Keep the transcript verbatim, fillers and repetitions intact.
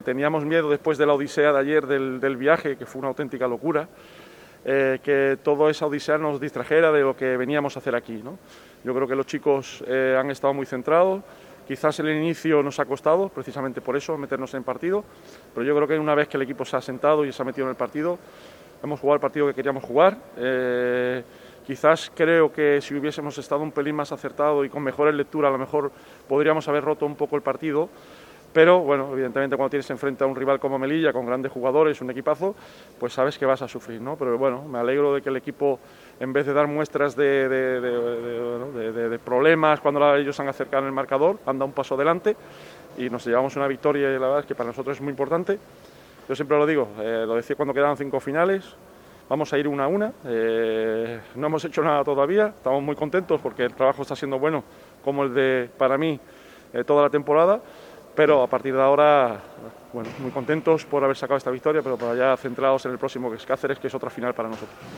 Teníamos miedo después de la odisea de ayer del, del viaje, que fue una auténtica locura, eh, que toda esa odisea nos distrajera de lo que veníamos a hacer aquí, ¿no? Yo creo que los chicos eh, han estado muy centrados, quizás el inicio nos ha costado, precisamente por eso, meternos en partido, pero yo creo que una vez que el equipo se ha sentado y se ha metido en el partido, hemos jugado el partido que queríamos jugar. Eh, quizás creo que si hubiésemos estado un pelín más acertado y con mejores lecturas, a lo mejor podríamos haber roto un poco el partido. Pero, bueno, evidentemente cuando tienes enfrente a un rival como Melilla, con grandes jugadores, un equipazo, pues sabes que vas a sufrir, ¿no? Pero, bueno, me alegro de que el equipo, en vez de dar muestras de, de, de, de, de, de, de problemas cuando ellos han acercado en el marcador, han dado un paso adelante y nos llevamos una victoria, y la verdad es que para nosotros es muy importante. Yo siempre lo digo, eh, lo decía cuando quedaban cinco finales, vamos a ir una a una, eh, no hemos hecho nada todavía, estamos muy contentos porque el trabajo está siendo bueno, como el de, para mí, eh, toda la temporada. Pero a partir de ahora, bueno, muy contentos por haber sacado esta victoria, pero para ya centrados en el próximo, que es Cáceres, que es otra final para nosotros.